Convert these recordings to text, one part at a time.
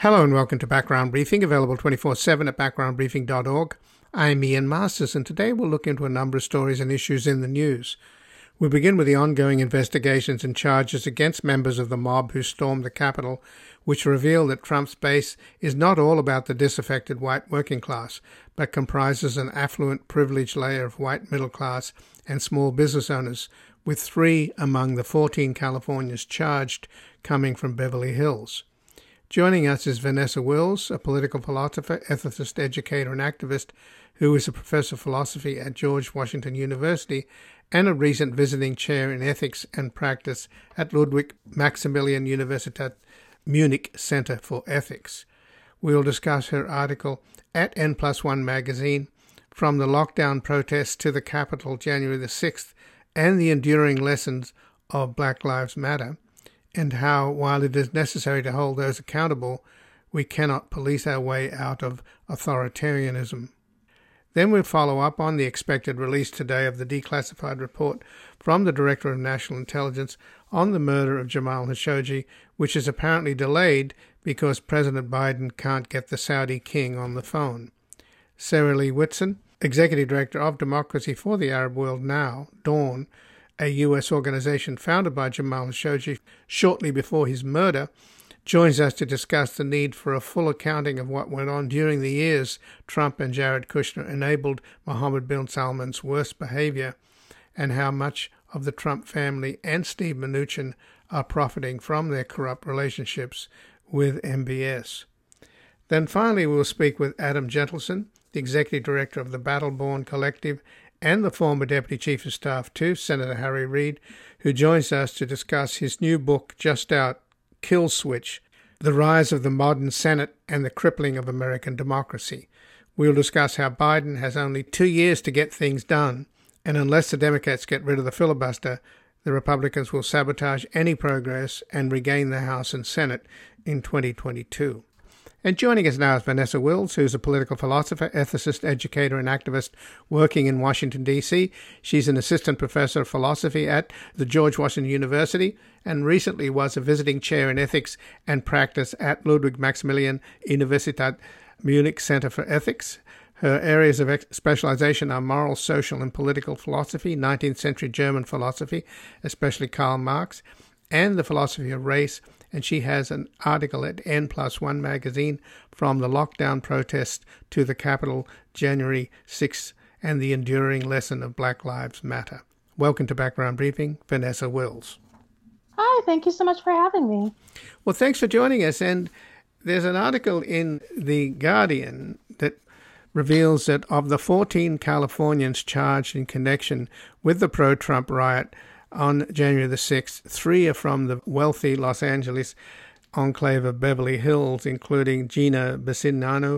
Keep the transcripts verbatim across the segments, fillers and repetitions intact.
Hello and welcome to Background Briefing, available twenty-four seven at background briefing dot org. I'm Ian Masters, and today we'll look into a number of stories and issues in the news. We'll begin with the ongoing investigations and charges against members of the mob who stormed the Capitol, which reveal that Trump's base is not all about the disaffected white working class, but comprises an affluent, privileged layer of white middle class and small business owners, with three among the fourteen Californians charged coming from Beverly Hills. Joining us is Vanessa Wills, a political philosopher, ethicist, educator, and activist who is a professor of philosophy at George Washington University and a recent visiting chair in ethics and practice at Ludwig Maximilian Universität Munich Center for Ethics. We will discuss her article at N plus one magazine, From the Lockdown Protests to the Capitol January the sixth, and the Enduring Lessons of Black Lives Matter, and how, while it is necessary to hold those accountable, we cannot police our way out of authoritarianism. Then we'll follow up on the expected release today of the declassified report from the Director of National Intelligence on the murder of Jamal Khashoggi, which is apparently delayed because President Biden can't get the Saudi king on the phone. Sarah Lee Whitson, Executive Director of Democracy for the Arab World Now, Dawn, a U S organization founded by Jamal Khashoggi shortly before his murder, joins us to discuss the need for a full accounting of what went on during the years Trump and Jared Kushner enabled Mohammed bin Salman's worst behavior, and how much of the Trump family and Steve Mnuchin are profiting from their corrupt relationships with M B S. Then finally we will speak with Adam Gentleson, the Executive Director of the Battleborn Collective and the former Deputy Chief of Staff to Senator Harry Reid, who joins us to discuss his new book, just out, Kill Switch, The Rise of the Modern Senate and the Crippling of American Democracy. We'll discuss how Biden has only two years to get things done, and unless the Democrats get rid of the filibuster, the Republicans will sabotage any progress and regain the House and Senate in twenty twenty-two. And joining us now is Vanessa Wills, who's a political philosopher, ethicist, educator, and activist working in Washington, D C She's an assistant professor of philosophy at the George Washington University and recently was a visiting chair in ethics and practice at Ludwig Maximilian Universität Munich Center for Ethics. Her areas of specialization are moral, social, and political philosophy, nineteenth century German philosophy, especially Karl Marx, and the philosophy of race. And she has an article at N plus one magazine, From the Lockdown Protests to the Capitol January sixth, and the Enduring Lesson of Black Lives Matter. Welcome to Background Briefing, Vanessa Wills. Hi, thank you so much for having me. Well, thanks for joining us. And there's an article in The Guardian that reveals that of the fourteen Californians charged in connection with the pro-Trump riot on January the sixth, three are from the wealthy Los Angeles enclave of Beverly Hills, including Gina Bisignano,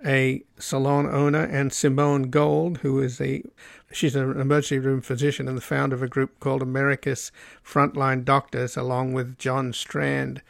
a salon owner, and Simone Gold, who is a she's an emergency room physician and the founder of a group called America's Frontline Doctors, along with John Strand.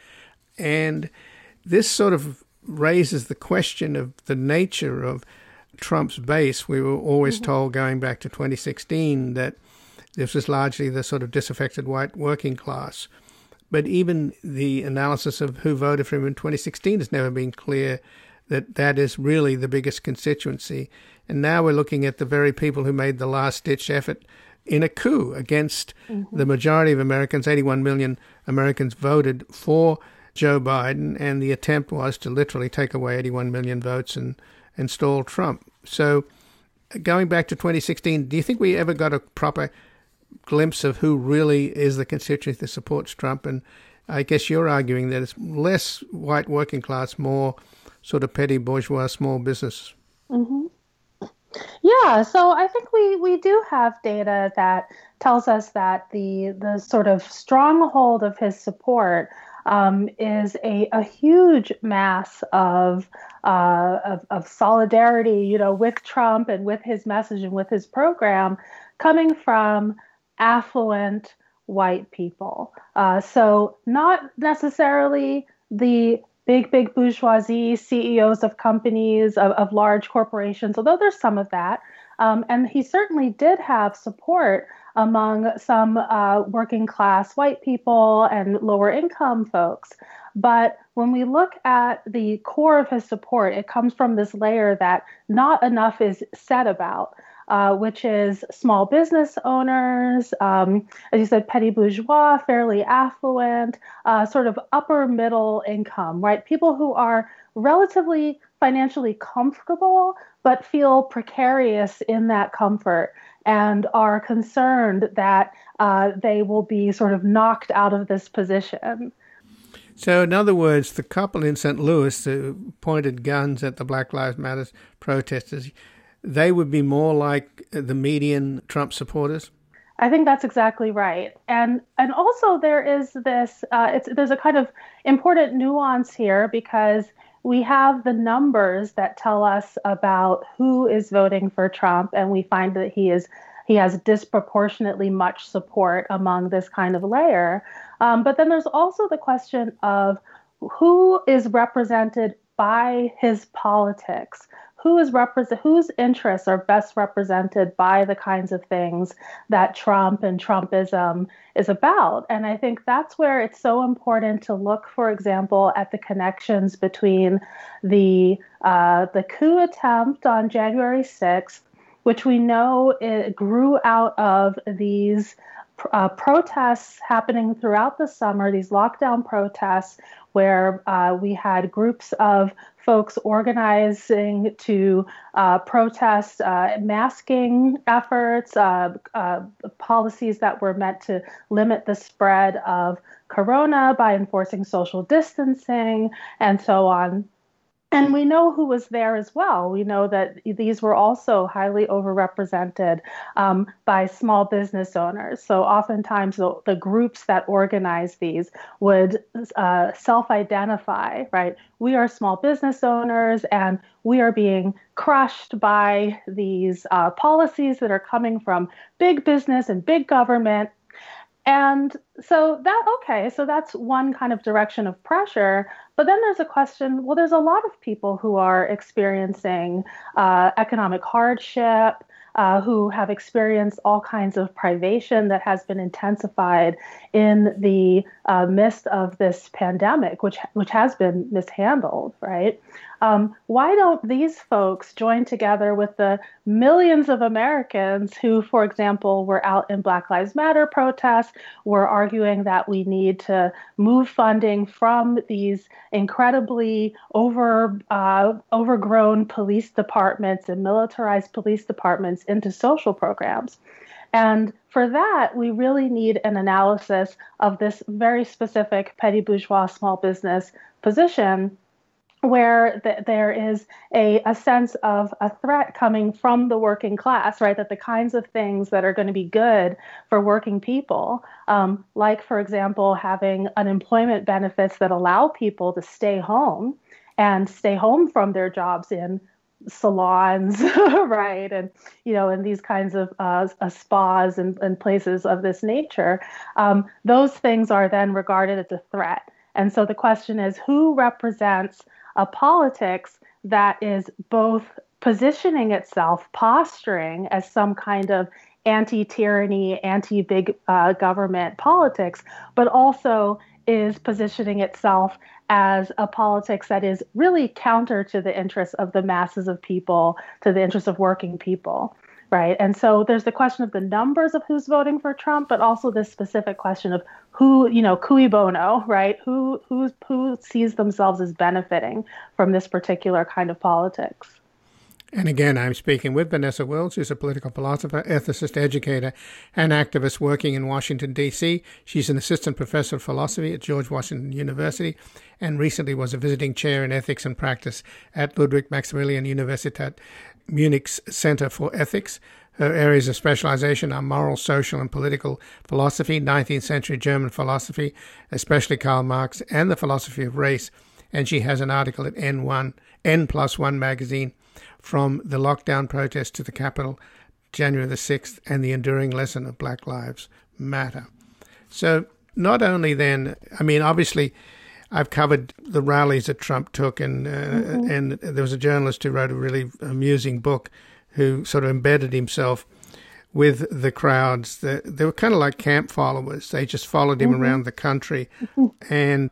And this sort of raises the question of the nature of Trump's base. We were always mm-hmm. told, going back to twenty sixteen, that this was largely the sort of disaffected white working class. But even the analysis of who voted for him in twenty sixteen has never been clear that that is really the biggest constituency. And now we're looking at the very people who made the last-ditch effort in a coup against mm-hmm. the majority of Americans. eighty-one million Americans voted for Joe Biden, and the attempt was to literally take away eighty-one million votes and install Trump. So going back to twenty sixteen, do you think we ever got a proper glimpse of who really is the constituency that supports Trump? And I guess you're arguing that it's less white working class, more sort of petty bourgeois small business. Mm-hmm. Yeah, so I think we, we do have data that tells us that the the sort of stronghold of his support um, is a, a huge mass of, uh, of of solidarity, you know, with Trump and with his message and with his program, coming from affluent white people. Uh, so not necessarily the big, big bourgeoisie, C E Os of companies, of, of large corporations, although there's some of that. Um, and he certainly did have support among some uh, working class white people and lower income folks. But when we look at the core of his support, it comes from this layer that not enough is said about. Uh, which is small business owners, um, as you said, petty bourgeois, fairly affluent, uh, sort of upper middle income, right? People who are relatively financially comfortable, but feel precarious in that comfort and are concerned that uh, they will be sort of knocked out of this position. So, in other words, the couple in Saint Louis who pointed guns at the Black Lives Matter protesters, they would be more like the median Trump supporters? I think that's exactly right. And and also there is this, uh, it's, there's a kind of important nuance here because we have the numbers that tell us about who is voting for Trump, and we find that he is he has disproportionately much support among this kind of layer. Um, but then there's also the question of who is represented by his politics. Who is represent, whose interests are best represented by the kinds of things that Trump and Trumpism is about? And I think that's where it's so important to look, for example, at the connections between the uh, the coup attempt on January sixth, which we know it grew out of these uh, protests happening throughout the summer, these lockdown protests, where uh, we had groups of folks organizing to uh, protest uh, masking efforts, uh, uh, policies that were meant to limit the spread of corona by enforcing social distancing, and so on. And we know who was there as well. We know that these were also highly overrepresented um, by small business owners. So oftentimes the, the groups that organize these would uh, self-identify, right? We are small business owners and we are being crushed by these uh, policies that are coming from big business and big government. And so that, okay, so that's one kind of direction of pressure. But then there's a question, well, there's a lot of people who are experiencing uh, economic hardship, uh, who have experienced all kinds of privation that has been intensified in the uh, midst of this pandemic, which which has been mishandled, right? Um, why don't these folks join together with the millions of Americans who, for example, were out in Black Lives Matter protests, were arguing that we need to move funding from these incredibly over uh, overgrown police departments and militarized police departments into social programs? And for that, we really need an analysis of this very specific petty bourgeois small business position, where th- there is a, a sense of a threat coming from the working class, right? That the kinds of things that are going to be good for working people, um, like, for example, having unemployment benefits that allow people to stay home and stay home from their jobs in salons, right? And, you know, in these kinds of uh, uh, spas and, and places of this nature, um, those things are then regarded as a threat. And so the question is, who represents a politics that is both positioning itself, posturing as some kind of anti-tyranny, anti-big uh, government politics, but also is positioning itself as a politics that is really counter to the interests of the masses of people, to the interests of working people, right? And so there's the question of the numbers of who's voting for Trump, but also this specific question of who, you know, cui bono, right? Who who who sees themselves as benefiting from this particular kind of politics. And again, I'm speaking with Vanessa Wills, who's a political philosopher, ethicist, educator, and activist working in Washington, D C. She's an assistant professor of philosophy at George Washington University and recently was a visiting chair in ethics and practice at Ludwig Maximilian Universität Munich's Center for Ethics. Her areas of specialization are moral, social, and political philosophy, nineteenth century German philosophy, especially Karl Marx, and the philosophy of race. And she has an article at N one, N plus one magazine, From the Lockdown Protest to the Capitol, January the sixth, and the Enduring Lesson of Black Lives Matter. So not only then, I mean, obviously, I've covered the rallies that Trump took, and uh, mm-hmm. and there was a journalist who wrote a really amusing book who sort of embedded himself with the crowds. They, they were kind of like camp followers. They just followed him mm-hmm. around the country. Mm-hmm. And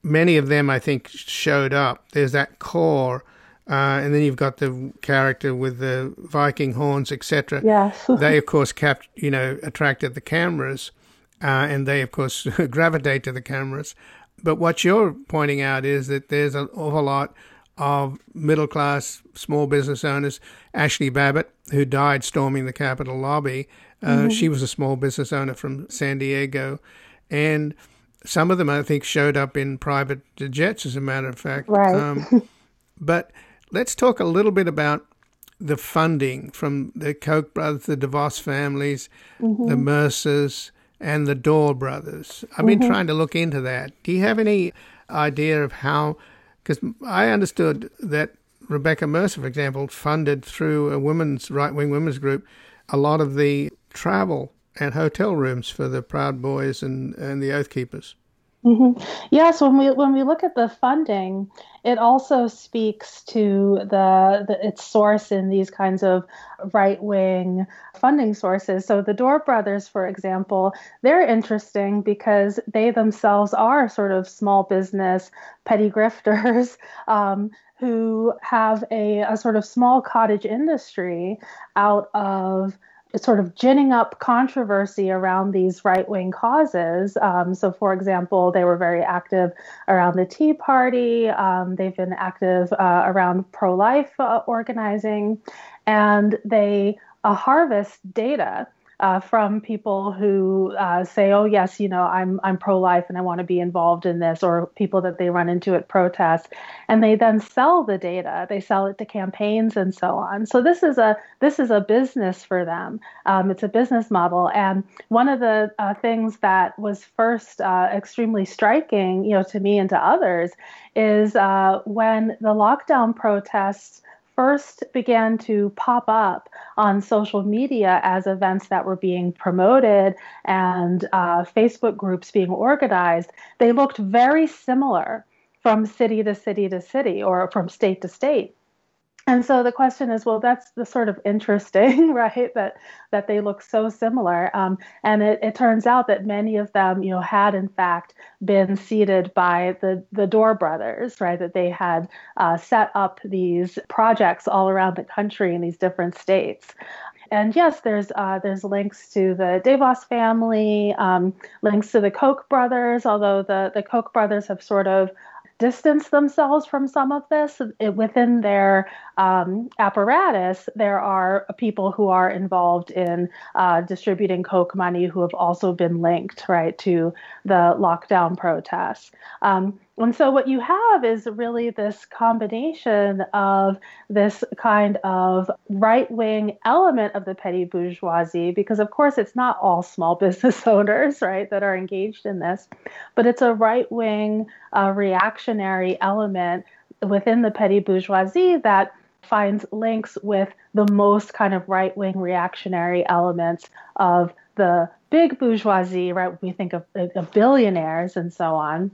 many of them, I think, showed up. There's that core, uh, and then you've got the character with the Viking horns, et cetera. Yes. They, of course, kept, you know, attracted the cameras, uh, and they, of course, gravitate to the cameras. But what you're pointing out is that there's an awful lot of middle-class small business owners. Ashley Babbitt, who died storming the Capitol lobby, uh, mm-hmm. she was a small business owner from San Diego. And some of them, I think, showed up in private jets, as a matter of fact. Right. Um, but let's talk a little bit about the funding from the Koch brothers, the DeVos families, mm-hmm. the Mercers, and the Dorr brothers. I've been mm-hmm. trying to look into that. Do you have any idea of how... Because I understood that Rebecca Mercer, for example, funded through a women's right-wing women's group a lot of the travel and hotel rooms for the Proud Boys and, and the Oath Keepers. Mm-hmm. Yes, when we when we look at the funding, it also speaks to the, the its source in these kinds of right-wing funding sources. So the Dorr brothers, for example, they're interesting because they themselves are sort of small business petty grifters um, who have a, a sort of small cottage industry out of sort of ginning up controversy around these right-wing causes. Um, so, for example, they were very active around the Tea Party. Um, they've been active uh, around pro-life uh, organizing, and they uh, harvest data Uh, from people who uh, say, oh, yes, you know, I'm I'm pro-life and I want to be involved in this, or people that they run into at protests. And they then sell the data. They sell it to campaigns and so on. So this is a this is a business for them. Um, it's a business model. And one of the uh, things that was first uh, extremely striking, you know, to me and to others is uh, when the lockdown protests first began to pop up on social media as events that were being promoted and uh, Facebook groups being organized, they looked very similar from city to city to city or from state to state. And so the question is, well, that's the sort of interesting, right, that that they look so similar. Um, and it, it turns out that many of them, you know, had in fact been seeded by the, the Dorr brothers, right, that they had uh, set up these projects all around the country in these different states. And yes, there's uh, there's links to the DeVos family, um, links to the Koch brothers, although the, the Koch brothers have sort of distance themselves from some of this. It, within their um, apparatus, there are people who are involved in uh, distributing Koch money who have also been linked, right, to the lockdown protests. Um, and so what you have is really this combination of this kind of right-wing element of the petty bourgeoisie, because of course it's not all small business owners, right, that are engaged in this, but it's a right-wing uh, reactionary element within the petty bourgeoisie that finds links with the most kind of right-wing reactionary elements of the big bourgeoisie, right? We think of, of billionaires and so on.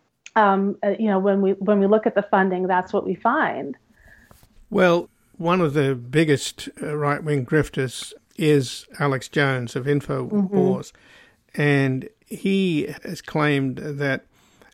Um, you know, when we when we look at the funding, that's what we find. Well, one of the biggest uh, right-wing grifters is Alex Jones of InfoWars, mm-hmm. and he has claimed that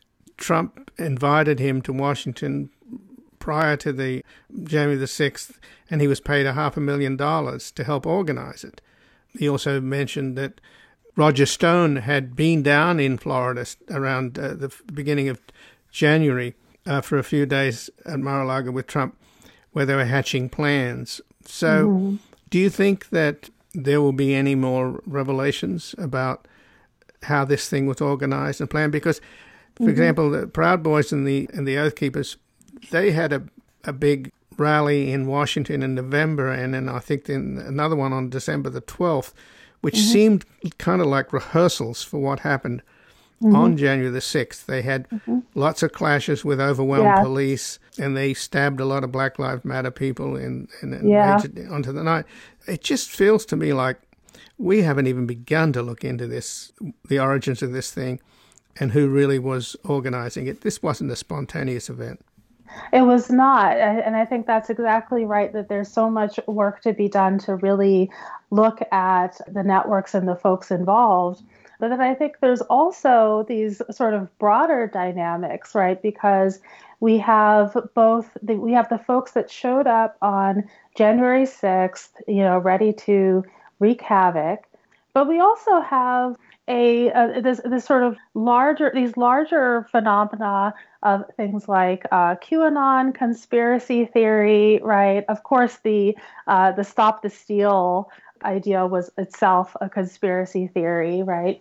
Trump invited him to Washington prior to the January the sixth, and he was paid a half a million dollars to help organize it. He also mentioned that Roger Stone had been down in Florida around uh, the beginning of January uh, for a few days at Mar-a-Lago with Trump, where they were hatching plans. So mm-hmm. do you think that there will be any more revelations about how this thing was organized and planned? Because, for mm-hmm. example, the Proud Boys and the and the Oath Keepers, they had a, a big rally in Washington in November, and then I think then another one on December the twelfth, which mm-hmm. seemed kind of like rehearsals for what happened mm-hmm. on January the sixth. They had mm-hmm. lots of clashes with overwhelmed yeah. police, and they stabbed a lot of Black Lives Matter people and, and, and yeah. made it onto the night. It just feels to me like we haven't even begun to look into this, the origins of this thing, and who really was organizing it. This wasn't a spontaneous event. It was not. And I think that's exactly right, that there's so much work to be done to really look at the networks and the folks involved. But then I think there's also these sort of broader dynamics, right? Because we have both the, we have the folks that showed up on January sixth, you know, ready to wreak havoc, but we also have a, a this this sort of larger these larger phenomena of things like uh, QAnon, conspiracy theory, right? Of course, the uh, the Stop the Steal idea was itself a conspiracy theory, right?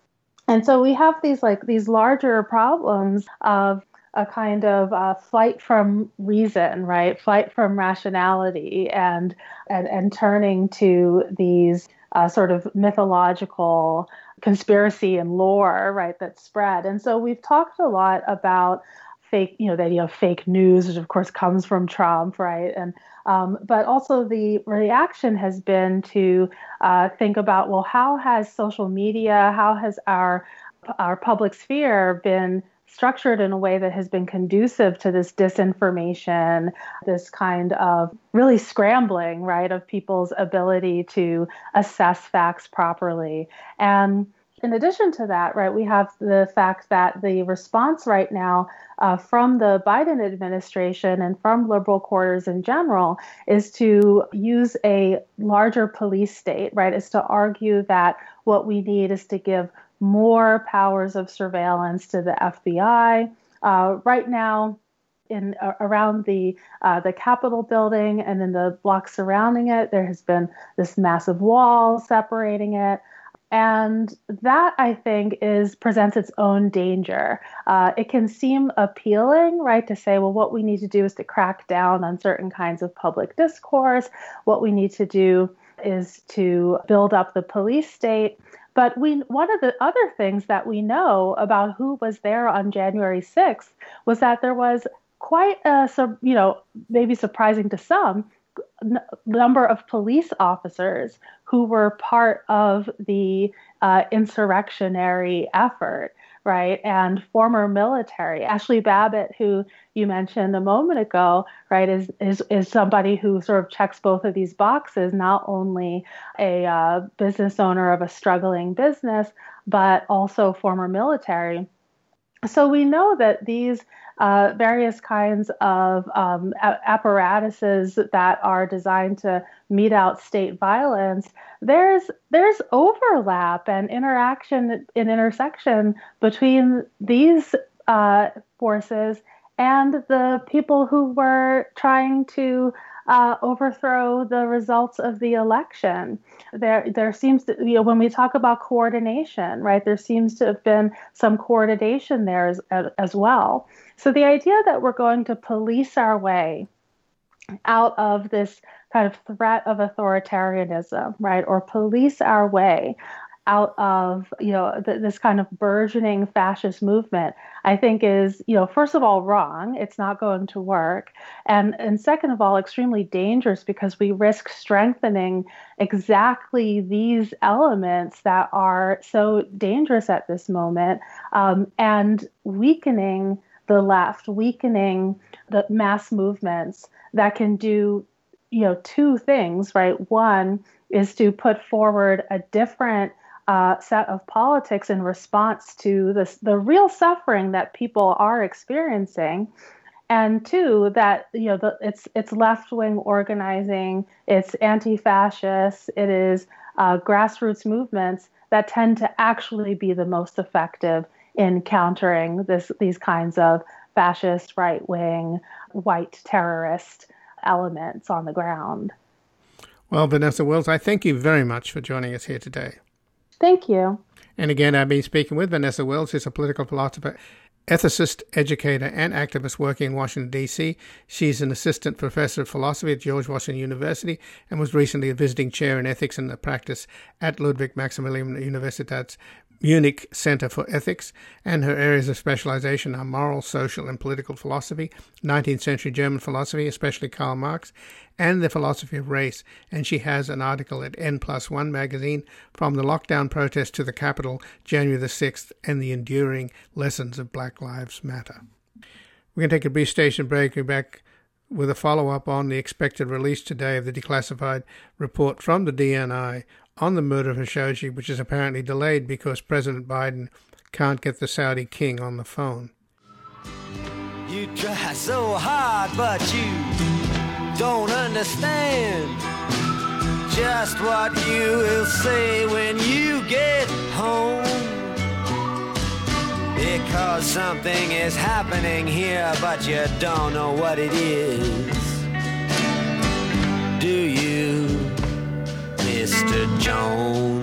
And so we have these like these larger problems of a kind of uh, flight from reason, right? Flight from rationality, and and and turning to these uh, sort of mythological conspiracy and lore, right? That spread. And so we've talked a lot about fake, you know, the idea of fake news, which of course comes from Trump, right? And um, but also the reaction has been to uh, think about, well, how has social media, how has our our public sphere been structured in a way that has been conducive to this disinformation, this kind of really scrambling, right, of people's ability to assess facts properly. And in addition to that, right, we have the fact that the response right now uh, from the Biden administration and from liberal quarters in general is to use a larger police state, right, is to argue that what we need is to give more powers of surveillance to the F B I. Uh, right now, in uh, around the uh, the Capitol building and in the blocks surrounding it, there has been this massive wall separating it. And that, I think, is presents its own danger. Uh, it can seem appealing, right, to say, well, what we need to do is to crack down on certain kinds of public discourse. What we need to do is to build up the police state. But we, one of the other things that we know about who was there on January sixth was that there was quite a, you know, maybe surprising to some, n- number of police officers who were part of the uh, insurrectionary effort, right? And former military. Ashli Babbitt, who you mentioned a moment ago, right, is is is somebody who sort of checks both of these boxes, not only a uh, business owner of a struggling business, but also former military. So we know that these uh, various kinds of um, a- apparatuses that are designed to mete out state violence, there's there's overlap and interaction and intersection between these uh, forces and the people who were trying to uh, overthrow the results of the election. There, there seems to, you know, when we talk about coordination, right, there seems to have been some coordination there as, as well. So the idea that we're going to police our way out of this kind of threat of authoritarianism, right, or police our way out of, you know, th- this kind of burgeoning fascist movement, I think is, you know, first of all, wrong. It's not going to work. And, and second of all, extremely dangerous because we risk strengthening exactly these elements that are so dangerous at this moment, um, and weakening the left, weakening the mass movements that can do, you know, two things, right? One is to put forward a different Uh, set of politics in response to this, the real suffering that people are experiencing, and two, that, you know, the, it's it's left-wing organizing, it's anti-fascist, it is uh, grassroots movements that tend to actually be the most effective in countering this these kinds of fascist, right-wing, white terrorist elements on the ground. Well, Vanessa Wills, I thank you very much for joining us here today. Thank you. And again, I've been speaking with Vanessa Wills, who's a political philosopher, ethicist, educator, and activist working in Washington, D C. She's an assistant professor of philosophy at George Washington University and was recently a visiting chair in ethics and practice at Ludwig Maximilian Universität's Munich Center for Ethics, and her areas of specialization are moral, social, and political philosophy, nineteenth century German philosophy, especially Karl Marx, and the philosophy of race. And she has an article at N plus one magazine, From the Lockdown Protest to the Capitol, January the sixth, and the Enduring Lessons of Black Lives Matter. We're going to take a brief station break. We're back with a follow-up on the expected release today of the declassified report from the D N I on the murder of Khashoggi, which is apparently delayed because President Biden can't get the Saudi king on the phone. You try so hard, but you don't understand just what you will say when you get home. Because something is happening here, but you don't know what it is. Do you, Mister Jones?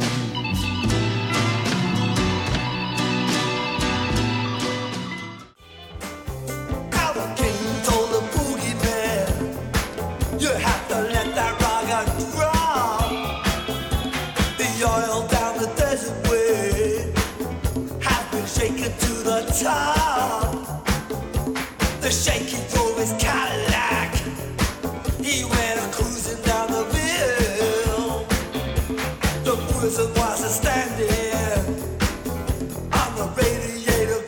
Top. The shaky drove his Cadillac. He went cruising down the hill. The prison was a standing on the radiator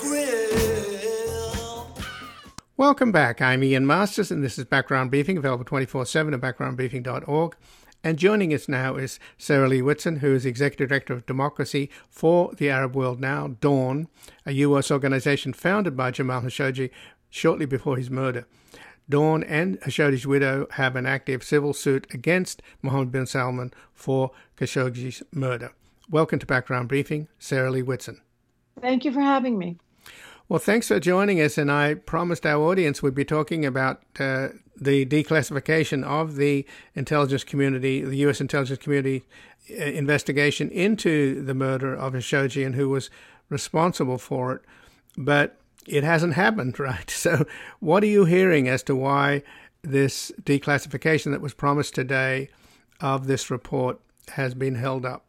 grill. Welcome back. I'm Ian Masters, and this is Background Briefing, available twenty-four seven at background briefing dot org. And joining us now is Sarah Lee Whitson, who is Executive Director of Democracy for the Arab World Now, Dawn, a U S organization founded by Jamal Khashoggi shortly before his murder. Dawn and Khashoggi's widow have an active civil suit against Mohammed bin Salman for Khashoggi's murder. Welcome to Background Briefing, Sarah Lee Whitson. Thank you for having me. Well, thanks for joining us, and I promised our audience we'd be talking about uh, the declassification of the intelligence community, the U S intelligence community uh, investigation into the murder of Khashoggi and who was responsible for it. But it hasn't happened, right? So what are you hearing as to why this declassification that was promised today of this report has been held up?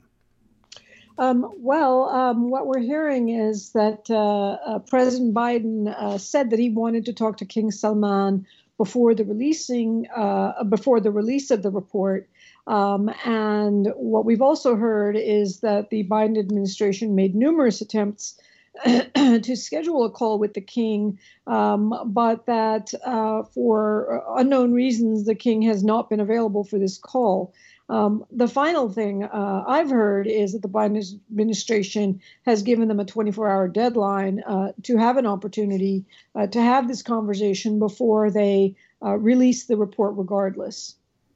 Um, well, um, what we're hearing is that uh, uh, President Biden uh, said that he wanted to talk to King Salman before the releasing, uh, before the release of the report. Um, and what we've also heard is that the Biden administration made numerous attempts to schedule a call with the king, um, but that uh, for unknown reasons, the king has not been available for this call. Um, the final thing uh, I've heard is that the Biden administration has given them a twenty-four hour deadline uh, to have an opportunity uh, to have this conversation before they uh, release the report regardless.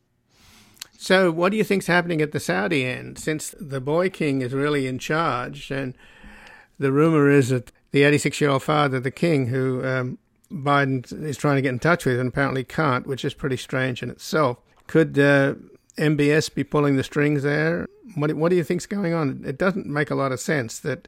So what do you think's happening at the Saudi end? Since the boy king is really in charge, and the rumor is that the eighty-six-year-old father, the king, who um, Biden is trying to get in touch with and apparently can't, which is pretty strange in itself, could uh, M B S be pulling the strings there? What, what do you think's going on? It doesn't make a lot of sense that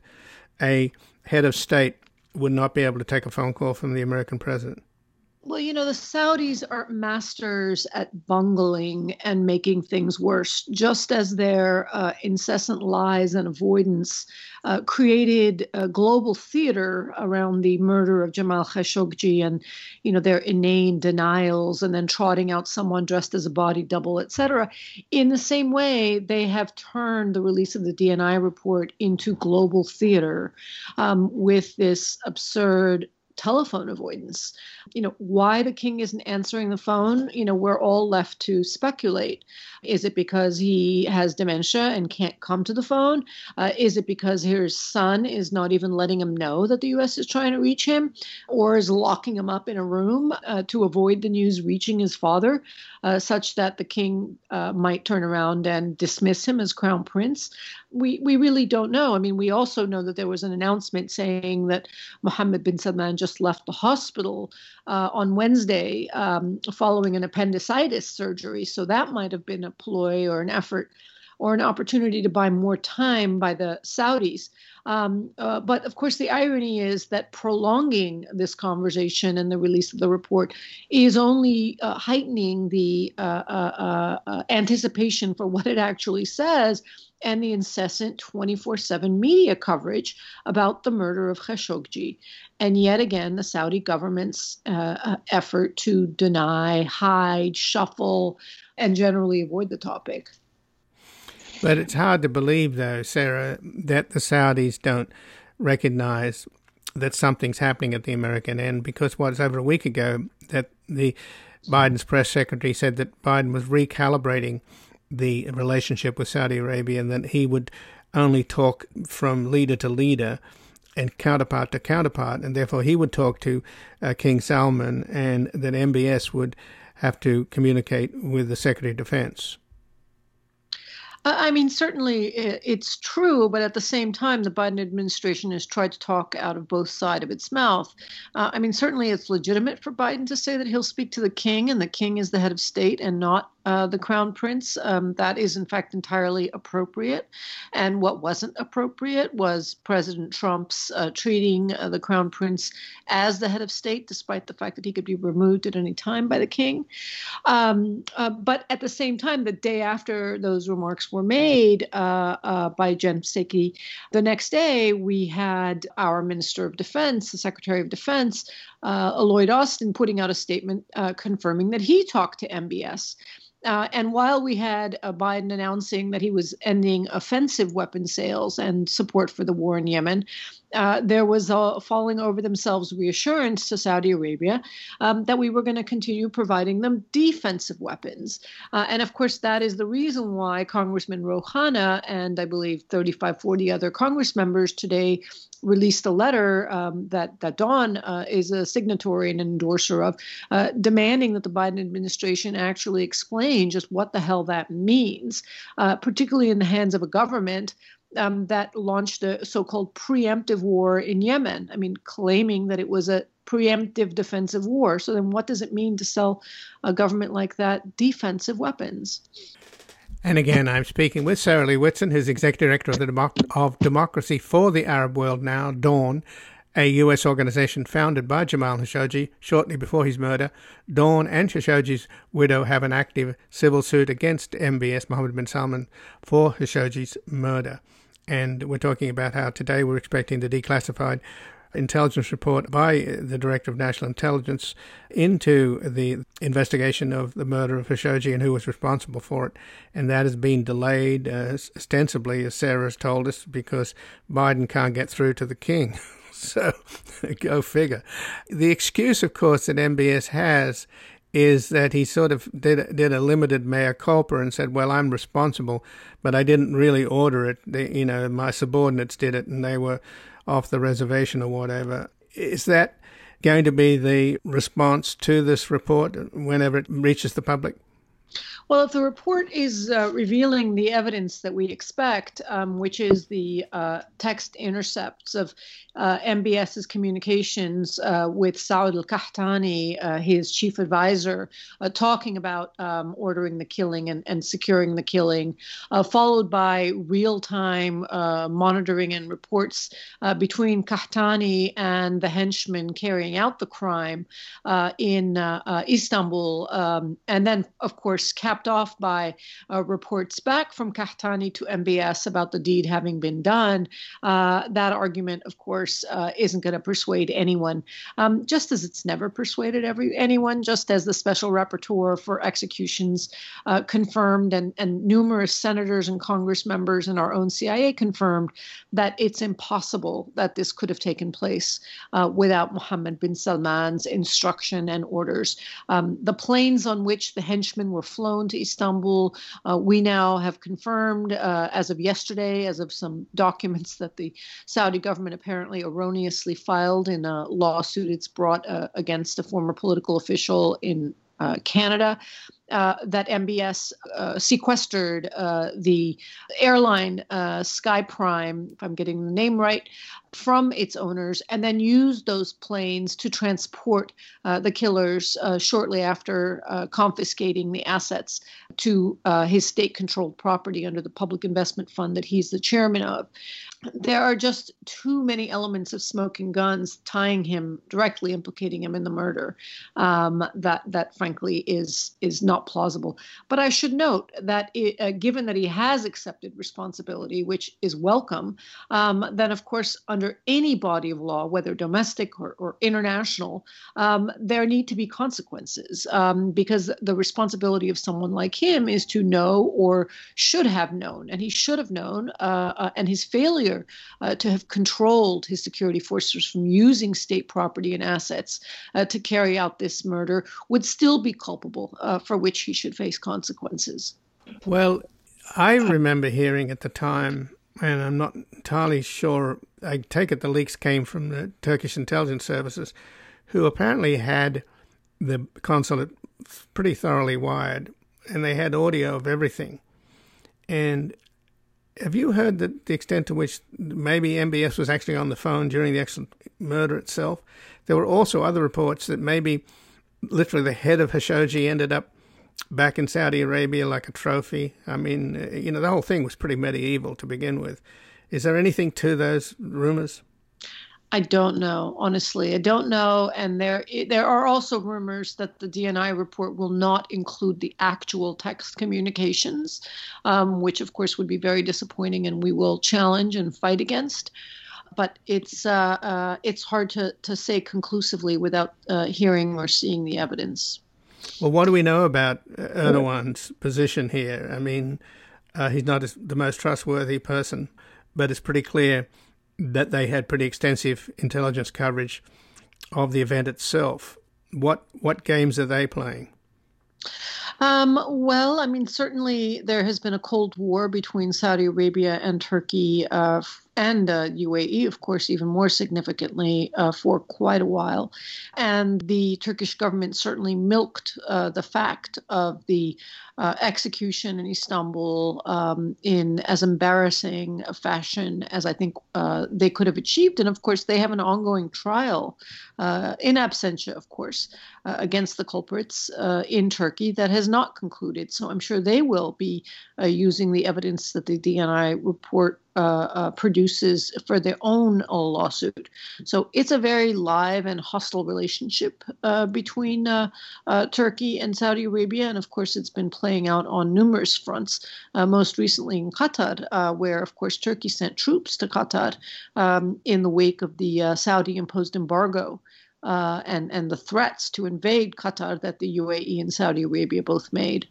a head of state would not be able to take a phone call from the American president. Well, you know, the Saudis are masters at bungling and making things worse, just as their uh, incessant lies and avoidance uh, created a global theater around the murder of Jamal Khashoggi and, you know, their inane denials and then trotting out someone dressed as a body double, et cetera. In the same way, they have turned the release of the D N I report into global theater um, with this absurd telephone avoidance. You know, why the king isn't answering the phone, you know, we're all left to speculate. Is it because he has dementia and can't come to the phone? Uh, is it because his son is not even letting him know that the U S is trying to reach him, or is locking him up in a room uh, to avoid the news reaching his father, uh, such that the king uh, might turn around and dismiss him as crown prince? We we really don't know. I mean, we also know that there was an announcement saying that Mohammed bin Salman just left the hospital uh, on Wednesday um, following an appendicitis surgery. So that might have been a ploy or an effort or an opportunity to buy more time by the Saudis. Um, uh, but of course, the irony is that prolonging this conversation and the release of the report is only uh, heightening the uh, uh, uh, anticipation for what it actually says and the incessant twenty-four seven media coverage about the murder of Khashoggi. And yet again, the Saudi government's uh, effort to deny, hide, shuffle, and generally avoid the topic. But it's hard to believe, though, Sarah, that the Saudis don't recognize that something's happening at the American end, because what was over a week ago that the Biden's press secretary said that Biden was recalibrating the relationship with Saudi Arabia, and that he would only talk from leader to leader and counterpart to counterpart, and therefore he would talk to uh, King Salman, and that M B S would have to communicate with the Secretary of Defense. I mean, certainly it's true, but at the same time, the Biden administration has tried to talk out of both sides of its mouth. Uh, I mean, certainly it's legitimate for Biden to say that he'll speak to the king, and the king is the head of state and not uh, the crown prince. Um, that is, in fact, entirely appropriate. And what wasn't appropriate was President Trump's uh, treating uh, the crown prince as the head of state, despite the fact that he could be removed at any time by the king. Um, uh, but at the same time, the day after those remarks were made uh, uh, by Jen Psaki, the next day we had our Minister of Defense, the Secretary of Defense, uh, Lloyd Austin, putting out a statement uh, confirming that he talked to M B S. Uh, and while we had uh, Biden announcing that he was ending offensive weapon sales and support for the war in Yemen, uh, there was a falling over themselves reassurance to Saudi Arabia um, that we were going to continue providing them defensive weapons. Uh, and of course, that is the reason why Congressman Rouhana and I believe thirty-five, forty other Congress members today released a letter um, that, that Dawn uh, is a signatory and endorser of, uh, demanding that the Biden administration actually explain just what the hell that means, uh, particularly in the hands of a government um, that launched a so-called preemptive war in Yemen. I mean, claiming that it was a preemptive defensive war. So then what does it mean to sell a government like that defensive weapons? And again, I'm speaking with Sarah Lee Whitson, who's Executive Director of, the Democ- of Democracy for the Arab World Now, Dawn, a U S organization founded by Jamal Khashoggi shortly before his murder. Dawn and Khashoggi's widow have an active civil suit against M B S, Mohammed bin Salman, for Khashoggi's murder. And we're talking about how today we're expecting the declassified intelligence report by the Director of National Intelligence into the investigation of the murder of Khashoggi and who was responsible for it. And that has been delayed uh, ostensibly, as Sarah has told us, because Biden can't get through to the king. So go figure. The excuse, of course, that M B S has is that he sort of did, did a limited mea culpa and said, well, I'm responsible, but I didn't really order it. They, you know, my subordinates did it and they were off the reservation or whatever. Is that going to be the response to this report whenever it reaches the public? Well, if the report is uh, revealing the evidence that we expect, um, which is the uh, text intercepts of uh, MBS's communications uh, with Saud al-Qahtani, uh, his chief advisor, uh, talking about um, ordering the killing and, and securing the killing, uh, followed by real-time uh, monitoring and reports uh, between Qahtani and the henchmen carrying out the crime uh, in uh, uh, Istanbul, um, and then, of course, capped off by uh, reports back from Qahtani to M B S about the deed having been done. Uh, that argument, of course, uh, isn't going to persuade anyone, um, just as it's never persuaded every anyone, just as the special rapporteur for executions uh, confirmed and, and numerous senators and Congress members and our own C I A confirmed that it's impossible that this could have taken place uh, without Mohammed bin Salman's instruction and orders. Um, the planes on which the henchmen were flown to Istanbul, uh, we now have confirmed uh, as of yesterday, as of some documents that the Saudi government apparently erroneously filed in a lawsuit it's brought uh, against a former political official in uh, Canada, uh, that M B S uh, sequestered uh, the airline uh, Sky Prime, if I'm getting the name right, from its owners, and then used those planes to transport uh, the killers uh, shortly after uh, confiscating the assets to uh, his state-controlled property under the public investment fund that he's the chairman of. There are just too many elements of smoking guns tying him, directly implicating him in the murder, um, that, that frankly is, is not plausible. But I should note that it, uh, given that he has accepted responsibility, which is welcome, um, then of course under any body of law, whether domestic or, or international, um, there need to be consequences, um, because the responsibility of someone like him is to know or should have known, and he should have known, uh, uh, and his failure uh, to have controlled his security forces from using state property and assets uh, to carry out this murder would still be culpable, uh, for which he should face consequences. Well, I remember hearing at the time, and I'm not entirely sure, I take it the leaks came from the Turkish intelligence services, who apparently had the consulate pretty thoroughly wired, and they had audio of everything. And have you heard the, the extent to which maybe M B S was actually on the phone during the actual murder itself? There were also other reports that maybe literally the head of Khashoggi ended up back in Saudi Arabia like a trophy. I mean, you know, the whole thing was pretty medieval to begin with. Is there anything to those rumors? I don't know, honestly. I don't know. And there there are also rumors that the D N I report will not include the actual text communications, um, which, of course, would be very disappointing and we will challenge and fight against. But it's uh, uh, it's hard to, to say conclusively without uh, hearing or seeing the evidence. Well, what do we know about Erdogan's position here? I mean, uh, he's not the most trustworthy person, but it's pretty clear that they had pretty extensive intelligence coverage of the event itself. What what games are they playing? Um, well, I mean, certainly there has been a Cold War between Saudi Arabia and Turkey uh, and uh, U A E, of course, even more significantly uh, for quite a while. And the Turkish government certainly milked uh, the fact of the uh, execution in Istanbul um, in as embarrassing a fashion as I think uh, they could have achieved. And of course, they have an ongoing trial uh, in absentia, of course, uh, against the culprits uh, in Turkey that has not concluded. So I'm sure they will be uh, using the evidence that the D N I report Uh, uh, produces for their own uh, lawsuit. So it's a very live and hostile relationship uh, between uh, uh, Turkey and Saudi Arabia. And of course, it's been playing out on numerous fronts, uh, most recently in Qatar, uh, where, of course, Turkey sent troops to Qatar um, in the wake of the uh, Saudi-imposed embargo uh, and, and the threats to invade Qatar that the U A E and Saudi Arabia both made.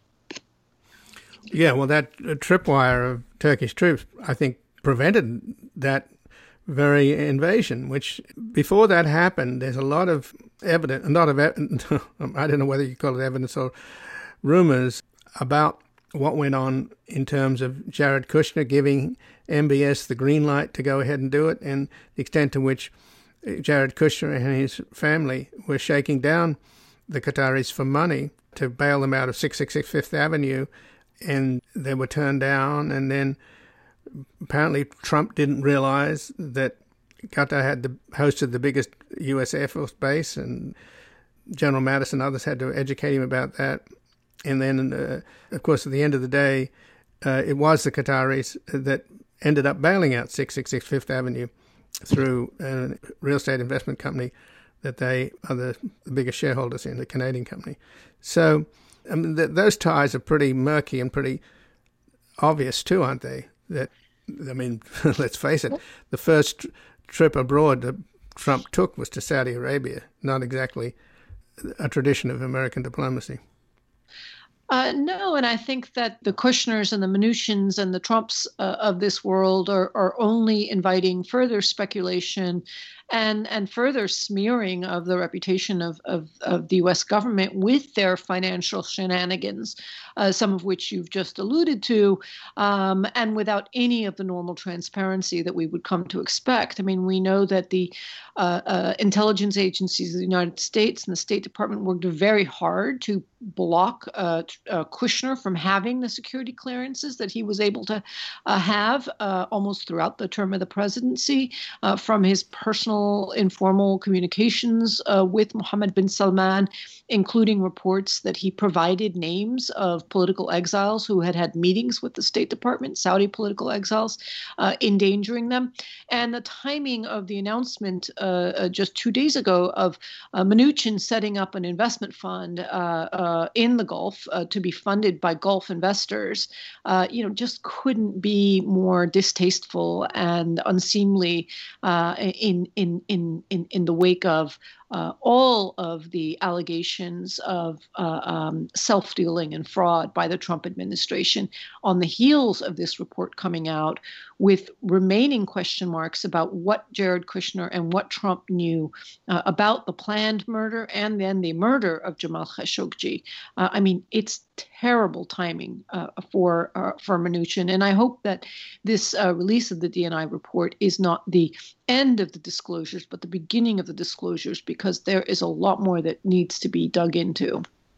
Yeah, well, that uh, tripwire of Turkish troops, I think, prevented that very invasion, which before that happened, there's a lot of evidence, a lot of, I don't know whether you call it evidence or rumors about what went on in terms of Jared Kushner giving M B S the green light to go ahead and do it, and the extent to which Jared Kushner and his family were shaking down the Qataris for money to bail them out of six sixty-six Fifth Avenue, and they were turned down. And then apparently Trump didn't realize that Qatar had the, hosted the biggest U S Air Force base, and General Mattis and others had to educate him about that. And then, uh, of course, at the end of the day, uh, it was the Qataris that ended up bailing out six sixty-six Fifth Avenue through a real estate investment company that they are the, the biggest shareholders in, the Canadian company. So I mean, th- those ties are pretty murky and pretty obvious too, aren't they? That, I mean, let's face it, the first tr- trip abroad that Trump took was to Saudi Arabia, not exactly a tradition of American diplomacy. Uh, no, and I think that the Kushners and the Mnuchins and the Trumps uh, of this world are, are only inviting further speculation and and further smearing of the reputation of, of, of the U S government with their financial shenanigans, uh, some of which you've just alluded to, um, and without any of the normal transparency that we would come to expect. I mean, we know that the uh, uh, intelligence agencies of the United States and the State Department worked very hard to block uh, uh, Kushner from having the security clearances that he was able to uh, have uh, almost throughout the term of the presidency, uh, from his personal informal communications uh, with Mohammed bin Salman, including reports that he provided names of political exiles who had had meetings with the State Department, Saudi political exiles, uh, endangering them. And the timing of the announcement uh, uh, just two days ago of uh, Mnuchin setting up an investment fund uh, uh, in the Gulf uh, to be funded by Gulf investors, uh, you know, just couldn't be more distasteful and unseemly uh, in in in in in the wake of uh, all of the allegations of uh, um, self-dealing and fraud by the Trump administration on the heels of this report coming out, with remaining question marks about what Jared Kushner and what Trump knew uh, about the planned murder and then the murder of Jamal Khashoggi. Uh, I mean, it's terrible timing uh, for uh, for Mnuchin, and I hope that this uh, release of the D N I report is not the end of the disclosures, but the beginning of the disclosures, because there is a lot more that needs to be dug into.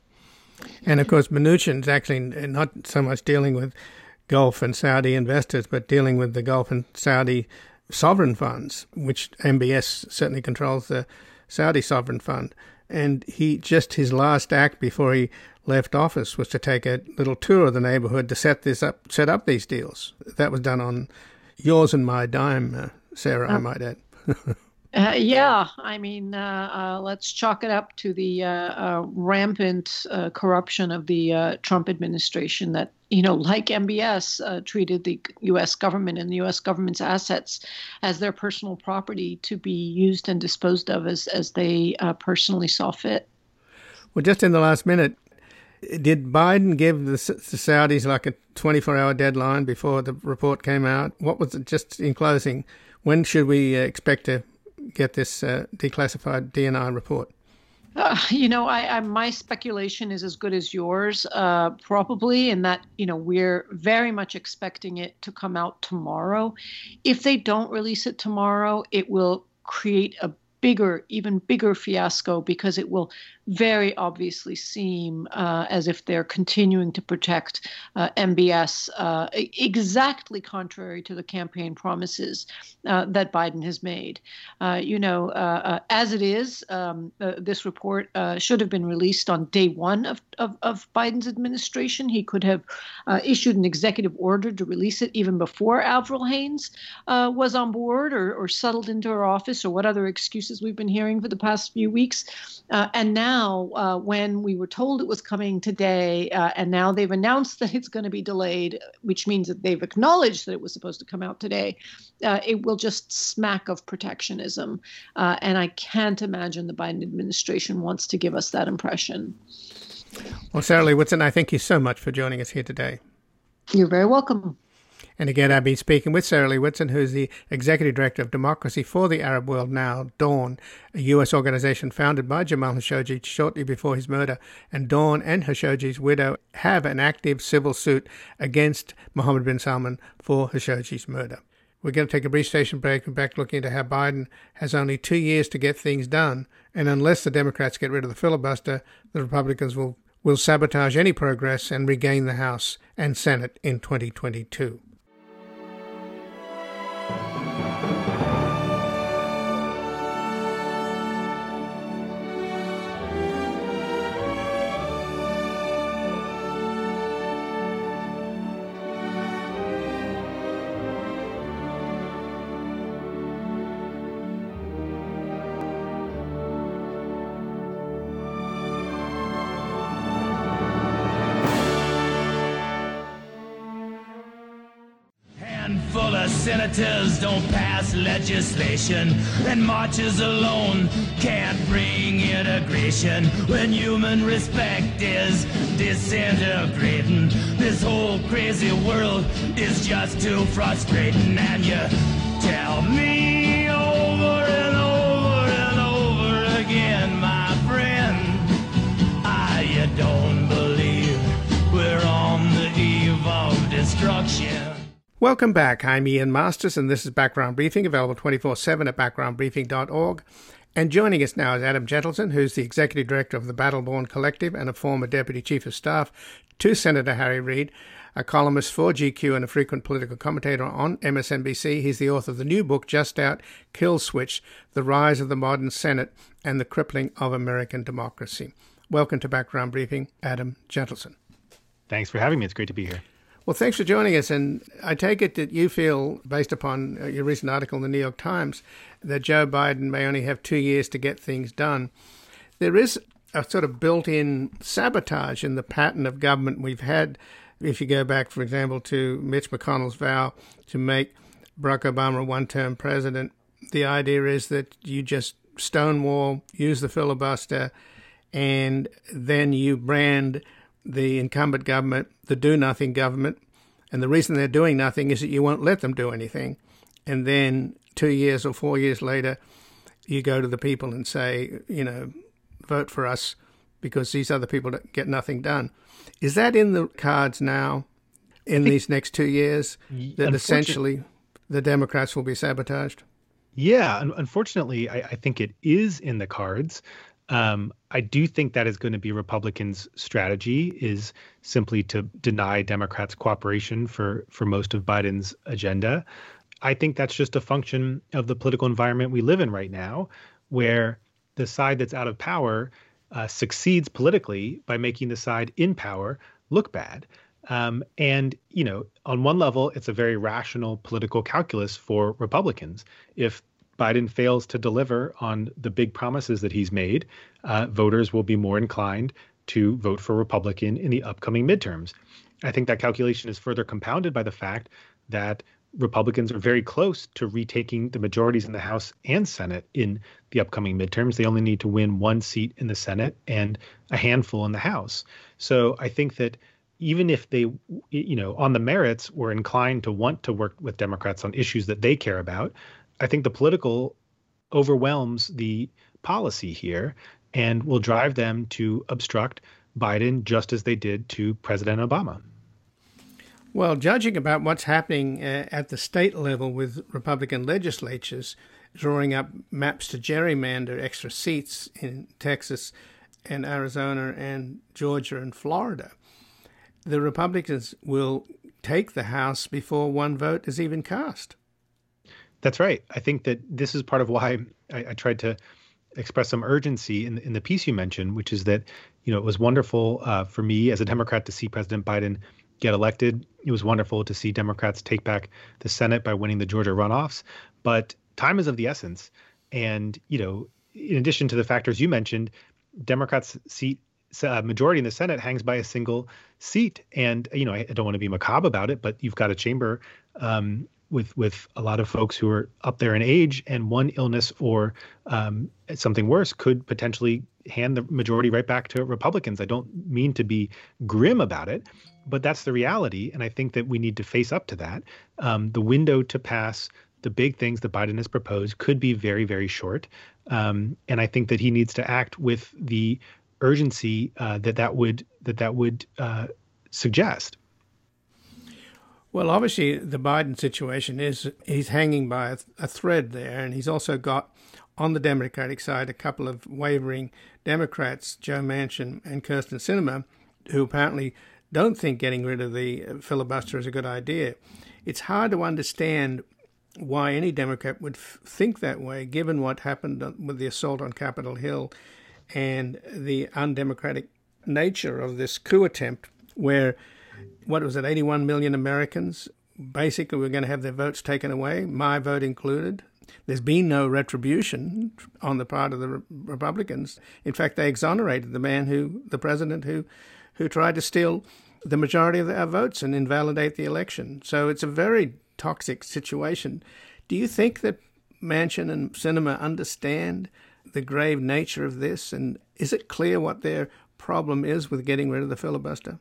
And of course, Mnuchin's actually not so much dealing with Gulf and Saudi investors, but dealing with the Gulf and Saudi sovereign funds, which M B S certainly controls the Saudi sovereign fund. And he just his last act before he left office was to take a little tour of the neighborhood to set this up, set up these deals. That was done on yours and my dime, uh, Sarah, I might add. Uh, yeah, I mean, uh, uh, let's chalk it up to the uh, uh, rampant uh, corruption of the uh, Trump administration that, you know, like M B S, uh, treated the U S government and the U S government's assets as their personal property to be used and disposed of as, as they uh, personally saw fit. Well, just in the last minute, did Biden give the, the Saudis like a twenty-four hour deadline before the report came out? What was it, just in closing, when should we uh, expect to get this uh, declassified D N I report? Uh, you know, I, I my speculation is as good as yours, uh, probably, in that, you know, we're very much expecting it to come out tomorrow. If they don't release it tomorrow, it will create a bigger, even bigger fiasco, because it will very obviously seem uh, as if they're continuing to protect uh, M B S, uh, exactly contrary to the campaign promises uh, that Biden has made. Uh, you know, uh, uh, as it is, um, uh, this report uh, should have been released on day one of, of, of Biden's administration. He could have uh, issued an executive order to release it even before Avril Haines uh, was on board or, or settled into her office, or what other excuses we've been hearing for the past few weeks. Uh, and now Now, uh, when we were told it was coming today, uh, and now they've announced that it's going to be delayed, which means that they've acknowledged that it was supposed to come out today, uh, it will just smack of protectionism. Uh, and I can't imagine the Biden administration wants to give us that impression. Well, Sarah Lee Whitson, I thank you so much for joining us here today. You're very welcome. And again, I've been speaking with Sarah Lee Whitson, who's the Executive Director of Democracy for the Arab World Now, Dawn, a U S organization founded by Jamal Khashoggi shortly before his murder. And Dawn and Khashoggi's widow have an active civil suit against Mohammed bin Salman for Khashoggi's murder. We're going to take a brief station break and back looking into how Biden has only two years to get things done. And unless the Democrats get rid of the filibuster, the Republicans will, will sabotage any progress and regain the House and Senate in twenty twenty-two. Senators don't pass legislation, and marches alone can't bring integration. When human respect is disintegrating, this whole crazy world is just too frustrating. And you tell me over and over and over again, my friend, I don't believe we're on the eve of destruction. Welcome back. I'm Ian Masters, and this is Background Briefing, available twenty-four seven at background briefing dot org. And joining us now is Adam Gentleson, who's the Executive Director of the Battleborn Collective and a former Deputy Chief of Staff to Senator Harry Reid, a columnist for G Q and a frequent political commentator on M S N B C. He's the author of the new book, just out, Kill Switch, The Rise of the Modern Senate and the Crippling of American Democracy. Welcome to Background Briefing, Adam Gentleson. Thanks for having me. It's great to be here. Well, thanks for joining us. And I take it that you feel, based upon your recent article in the New York Times, that Joe Biden may only have two years to get things done. There is a sort of built-in sabotage in the pattern of government we've had. If you go back, for example, to Mitch McConnell's vow to make Barack Obama a one-term president, the idea is that you just Stonewall, use the filibuster, and then you brand the incumbent government the do-nothing government. And the reason they're doing nothing is that you won't let them do anything. And then two years or four years later, you go to the people and say, you know, vote for us because these other people get nothing done. Is that in the cards now in these next two years, that essentially the Democrats will be sabotaged? Yeah, unfortunately, I, I think it is in the cards. Um, I do think that is going to be Republicans' strategy, is simply to deny Democrats cooperation for, for most of Biden's agenda. I think that's just a function of the political environment we live in right now, where the side that's out of power uh, succeeds politically by making the side in power look bad. Um, and, you know, on one level, it's a very rational political calculus for Republicans. If Biden fails to deliver on the big promises that he's made, uh, voters will be more inclined to vote for Republican in the upcoming midterms. I think that calculation is further compounded by the fact that Republicans are very close to retaking the majorities in the House and Senate in the upcoming midterms. They only need to win one seat in the Senate and a handful in the House. So I think that even if they, you know, on the merits were inclined to want to work with Democrats on issues that they care about, I think the political overwhelms the policy here and will drive them to obstruct Biden just as they did to President Obama. Well, judging about what's happening uh, at the state level with Republican legislatures drawing up maps to gerrymander extra seats in Texas and Arizona and Georgia and Florida, the Republicans will take the House before one vote is even cast. That's right. I think that this is part of why I, I tried to express some urgency in, in the piece you mentioned, which is that, you know, it was wonderful uh, for me as a Democrat to see President Biden get elected. It was wonderful to see Democrats take back the Senate by winning the Georgia runoffs. But time is of the essence. And, you know, in addition to the factors you mentioned, Democrats' seat uh, majority in the Senate hangs by a single seat. And, you know, I, I don't want to be macabre about it, but you've got a chamber um, with with a lot of folks who are up there in age, and one illness or um, something worse could potentially hand the majority right back to Republicans. I don't mean to be grim about it, but that's the reality. And I think that we need to face up to that. Um, the window to pass the big things that Biden has proposed could be very, very short. Um, and I think that he needs to act with the urgency uh, that that would that that would uh, suggest. Well, obviously, the Biden situation is he's hanging by a, a thread there, and he's also got on the Democratic side a couple of wavering Democrats, Joe Manchin and Kyrsten Sinema, who apparently don't think getting rid of the filibuster is a good idea. It's hard to understand why any Democrat would f- think that way, given what happened with the assault on Capitol Hill and the undemocratic nature of this coup attempt, where, what was it, eighty-one million Americans basically were going to have their votes taken away, my vote included. There's been no retribution on the part of the Republicans. In fact, they exonerated the man who, the president who, who tried to steal the majority of our votes and invalidate the election. So it's a very toxic situation. Do you think that Manchin and Sinema understand the grave nature of this? And is it clear what their problem is with getting rid of the filibuster?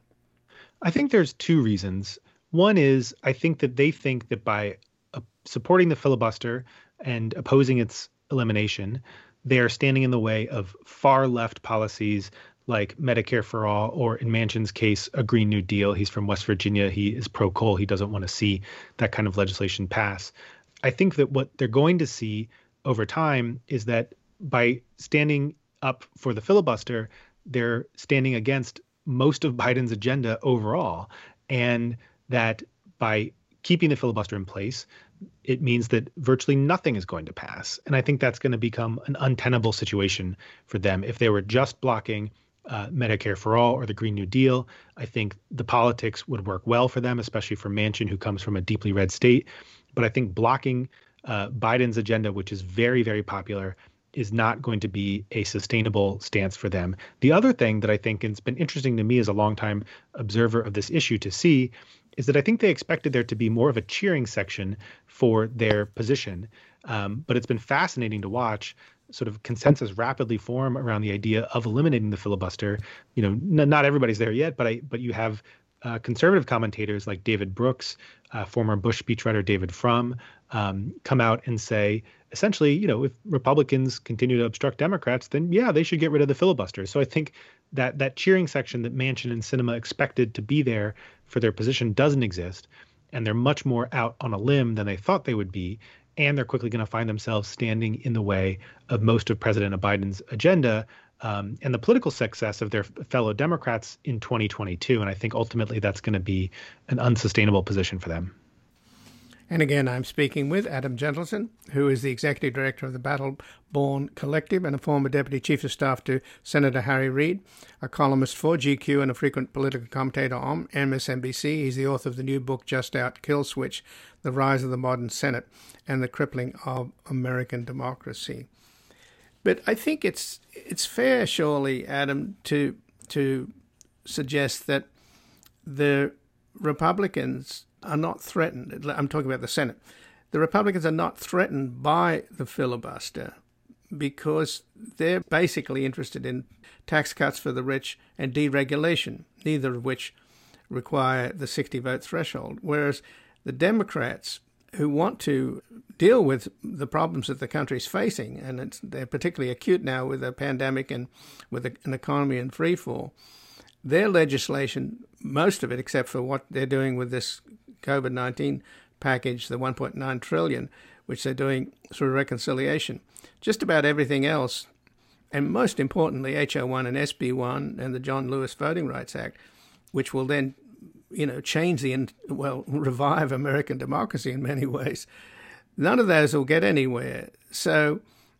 I think there's two reasons. One is I think that they think that by uh, supporting the filibuster and opposing its elimination, they are standing in the way of far left policies like Medicare for all, or in Manchin's case, a Green New Deal. He's from West Virginia. He is pro-coal. He doesn't want to see that kind of legislation pass. I think that what they're going to see over time is that by standing up for the filibuster, they're standing against most of Biden's agenda overall, and that by keeping the filibuster in place, it means that virtually nothing is going to pass. And I think that's going to become an untenable situation for them. If they were just blocking uh, Medicare for all or the Green New Deal, I think the politics would work well for them, especially for Manchin, who comes from a deeply red state. But I think blocking uh, Biden's agenda, which is very, very popular, is not going to be a sustainable stance for them. The other thing that I think has been interesting to me as a longtime observer of this issue to see is that I think they expected there to be more of a cheering section for their position. Um, but it's been fascinating to watch sort of consensus rapidly form around the idea of eliminating the filibuster. You know, n- not everybody's there yet, but I but you have uh, conservative commentators like David Brooks, uh, former Bush speechwriter David Frum, um, come out and say, essentially, you know, if Republicans continue to obstruct Democrats, then yeah, they should get rid of the filibuster. So I think that that cheering section that Manchin and Sinema expected to be there for their position doesn't exist, and they're much more out on a limb than they thought they would be. And they're quickly going to find themselves standing in the way of most of President Biden's agenda um, and the political success of their fellow Democrats in twenty twenty-two. And I think ultimately that's going to be an unsustainable position for them. And again, I'm speaking with Adam Gentleson, who is the Executive Director of the Battle Born Collective and a former Deputy Chief of Staff to Senator Harry Reid, a columnist for G Q and a frequent political commentator on M S N B C. He's the author of the new book just out, Kill Switch, The Rise of the Modern Senate and the Crippling of American Democracy. But I think it's it's fair, surely, Adam, to to suggest that the Republicans are not threatened. I'm talking about the Senate. The Republicans are not threatened by the filibuster because they're basically interested in tax cuts for the rich and deregulation, neither of which require the sixty vote threshold. Whereas the Democrats, who want to deal with the problems that the country's facing, and it's, they're particularly acute now with a pandemic and with a, an economy in free fall, their legislation, most of it, except for what they're doing with this COVID nineteen package, the one point nine trillion dollars, which they're doing through reconciliation, just about everything else, and most importantly, H R one and S B one and the John Lewis Voting Rights Act, which will then, you know, change the, well, revive American democracy in many ways. None of those will get anywhere. So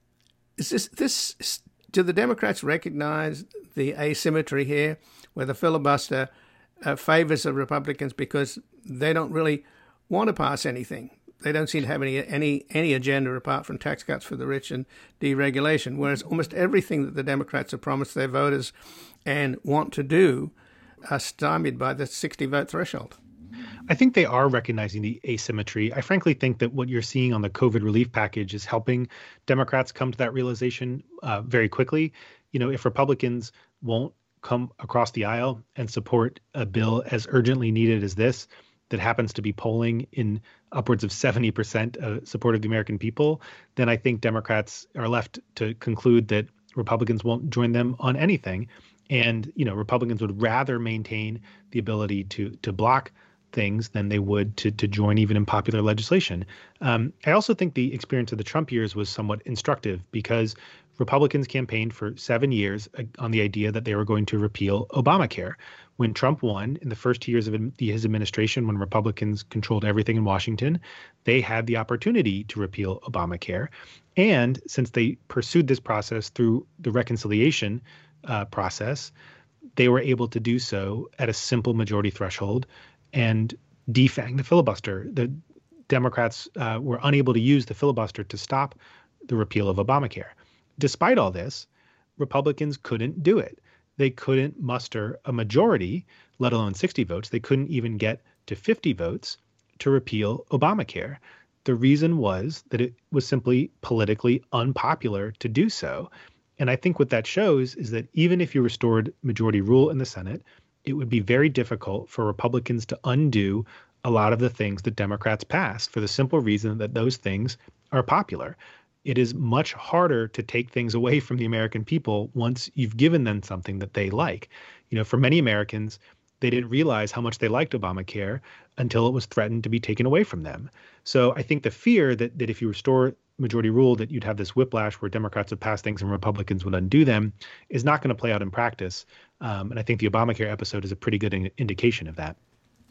is this, this, do the Democrats recognize the asymmetry here, where the filibuster uh, favors the Republicans because they don't really want to pass anything? They don't seem to have any any any agenda apart from tax cuts for the rich and deregulation, whereas almost everything that the Democrats have promised their voters and want to do are stymied by the sixty vote threshold. I think they are recognizing the asymmetry. I frankly think that what you're seeing on the COVID relief package is helping Democrats come to that realization uh, very quickly. You know, if Republicans won't come across the aisle and support a bill as urgently needed as this, that happens to be polling in upwards of seventy percent uh, support of the American people, then I think Democrats are left to conclude that Republicans won't join them on anything. And, you know, Republicans would rather maintain the ability to to block things than they would to to join even in popular legislation. Um, I also think the experience of the Trump years was somewhat instructive because Republicans campaigned for seven years on the idea that they were going to repeal Obamacare. When Trump won in the first years of his administration, when Republicans controlled everything in Washington, they had the opportunity to repeal Obamacare. And since they pursued this process through the reconciliation uh, process, they were able to do so at a simple majority threshold and defang the filibuster. The Democrats uh, were unable to use the filibuster to stop the repeal of Obamacare. Despite all this, Republicans couldn't do it. They couldn't muster a majority, let alone sixty votes. They couldn't even get to fifty votes to repeal Obamacare. The reason was that it was simply politically unpopular to do so. And I think what that shows is that even if you restored majority rule in the Senate, it would be very difficult for Republicans to undo a lot of the things that Democrats passed for the simple reason that those things are popular. It is much harder to take things away from the American people once you've given them something that they like. You know, for many Americans, they didn't realize how much they liked Obamacare until it was threatened to be taken away from them. So I think the fear that that if you restore majority rule, that you'd have this whiplash where Democrats would pass things and Republicans would undo them is not going to play out in practice. Um, and I think the Obamacare episode is a pretty good in- indication of that.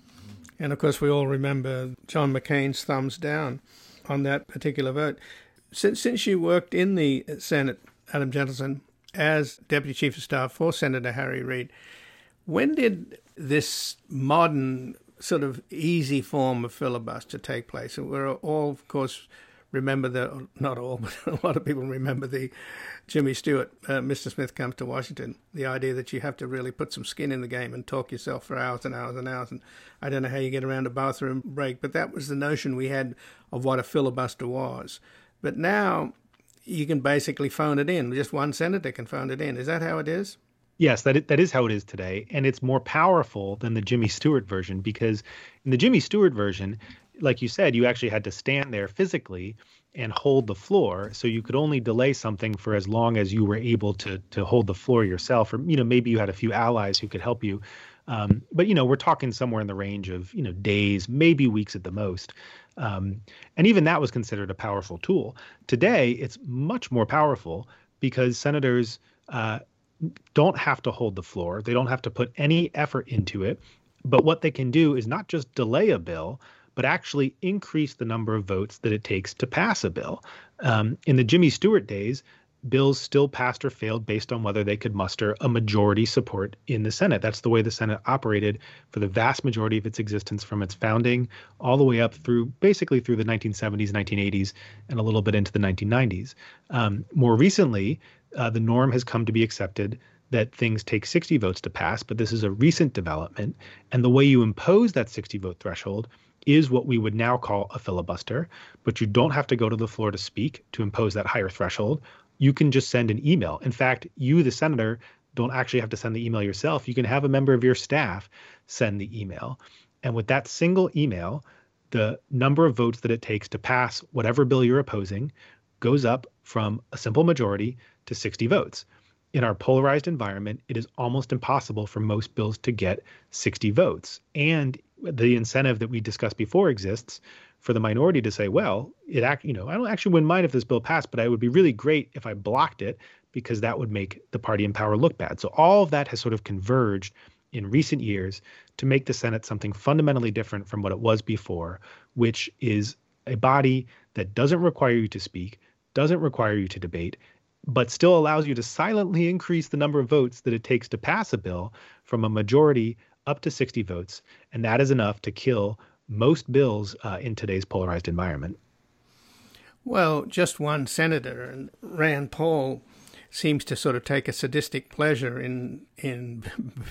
And of course, we all remember John McCain's thumbs down on that particular vote. Since, since you worked in the Senate, Adam Gentleson, as Deputy Chief of Staff for Senator Harry Reid, when did this modern sort of easy form of filibuster take place? We're all, of course, remember the, not all, but a lot of people remember the Jimmy Stewart, uh, Mister Smith Comes to Washington, the idea that you have to really put some skin in the game and talk yourself for hours and hours and hours. And I don't know how you get around a bathroom break, but that was the notion we had of what a filibuster was. But now you can basically phone it in. Just one senator can phone it in. Is that how it is? Yes, that is, that is how it is today. And it's more powerful than the Jimmy Stewart version, because in the Jimmy Stewart version, like you said, you actually had to stand there physically and hold the floor. So you could only delay something for as long as you were able to to hold the floor yourself. Or, you know, maybe you had a few allies who could help you. Um, but, you know, we're talking somewhere in the range of, you know, days, maybe weeks at the most. Um, and even that was considered a powerful tool. Today, it's much more powerful because senators uh, don't have to hold the floor. They don't have to put any effort into it. But what they can do is not just delay a bill, but actually increase the number of votes that it takes to pass a bill. Um, in the Jimmy Stewart days, bills still passed or failed based on whether they could muster a majority support in the Senate. That's the way the Senate operated for the vast majority of its existence from its founding all the way up through basically through the nineteen seventies, nineteen eighties, and a little bit into the nineteen nineties. Um, more recently, uh, the norm has come to be accepted that things take sixty votes to pass, but this is a recent development. And the way you impose that sixty vote threshold is what we would now call a filibuster, but you don't have to go to the floor to speak to impose that higher threshold. You can just send an email. In fact, you, the senator, don't actually have to send the email yourself. You can have a member of your staff send the email. And with that single email, the number of votes that it takes to pass whatever bill you're opposing goes up from a simple majority to sixty votes. In our polarized environment, it is almost impossible for most bills to get sixty votes. And the incentive that we discussed before exists for the minority to say, well, it act, you know, I don't actually wouldn't mind if this bill passed, but it would be really great if I blocked it because that would make the party in power look bad. So all of that has sort of converged in recent years to make the Senate something fundamentally different from what it was before, which is a body that doesn't require you to speak, doesn't require you to debate, but still allows you to silently increase the number of votes that it takes to pass a bill from a majority up to sixty votes. And that is enough to kill most bills uh, in today's polarized environment. Well, just one senator, and Rand Paul seems to sort of take a sadistic pleasure in in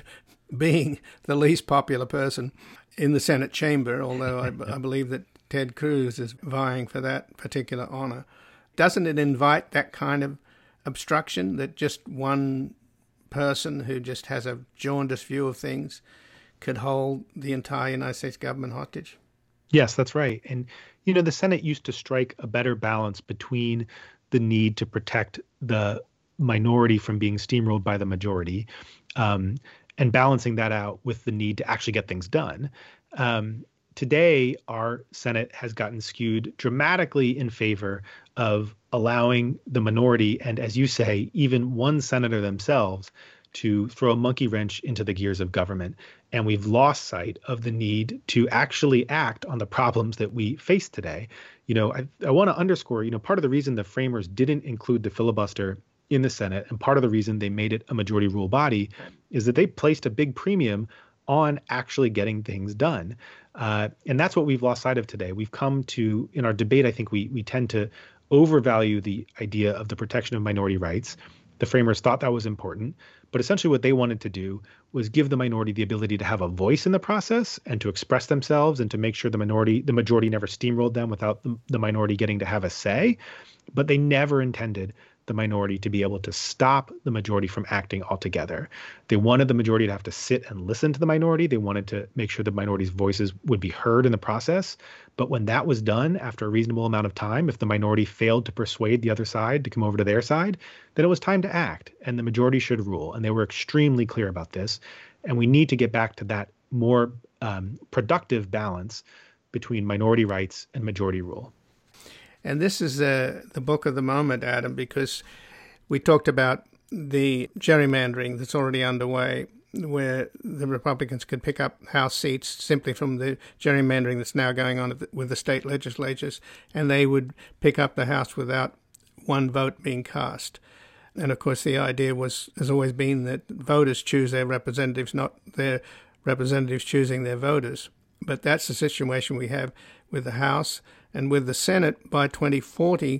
being the least popular person in the Senate chamber, although I, I believe that Ted Cruz is vying for that particular honor. Doesn't it invite that kind of obstruction, that just one person who just has a jaundiced view of things could hold the entire United States government hostage? Yes, that's right. And, you know, the Senate used to strike a better balance between the need to protect the minority from being steamrolled by the majority, um, and balancing that out with the need to actually get things done. Um, today, our Senate has gotten skewed dramatically in favor of allowing the minority, and as you say, even one senator themselves, to throw a monkey wrench into the gears of government. And we've lost sight of the need to actually act on the problems that we face today. You know, I, I want to underscore, you know, part of the reason the framers didn't include the filibuster in the Senate, and part of the reason they made it a majority rule body, is that they placed a big premium on actually getting things done. Uh, and that's what we've lost sight of today. We've come to, in our debate, I think we we tend to overvalue the idea of the protection of minority rights. The framers thought that was important, but essentially what they wanted to do was give the minority the ability to have a voice in the process and to express themselves and to make sure the minority, the majority never steamrolled them without the, the minority getting to have a say. But they never intended the minority to be able to stop the majority from acting altogether. They wanted the majority to have to sit and listen to the minority. They wanted to make sure the minority's voices would be heard in the process. But when that was done after a reasonable amount of time, if the minority failed to persuade the other side to come over to their side, then it was time to act, and the majority should rule. And they were extremely clear about this. And we need to get back to that more um, productive balance between minority rights and majority rule. And this is uh, the book of the moment, Adam, because we talked about the gerrymandering that's already underway, where the Republicans could pick up House seats simply from the gerrymandering that's now going on with the state legislatures, and they would pick up the House without one vote being cast. And, of course, the idea was has always been that voters choose their representatives, not their representatives choosing their voters. But that's the situation we have with the House. And with the Senate, by twenty forty,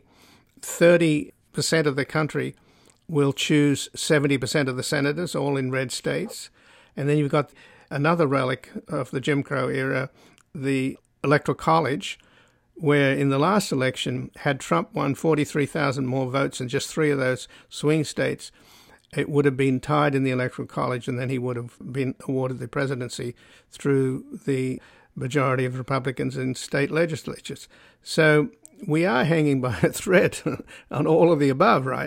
thirty percent of the country will choose seventy percent of the senators, all in red states. And then you've got another relic of the Jim Crow era, the Electoral College, where in the last election, had Trump won forty-three thousand more votes in just three of those swing states, it would have been tied in the Electoral College, and then he would have been awarded the presidency through the majority of Republicans in state legislatures. So we are hanging by a thread on all of the above, right?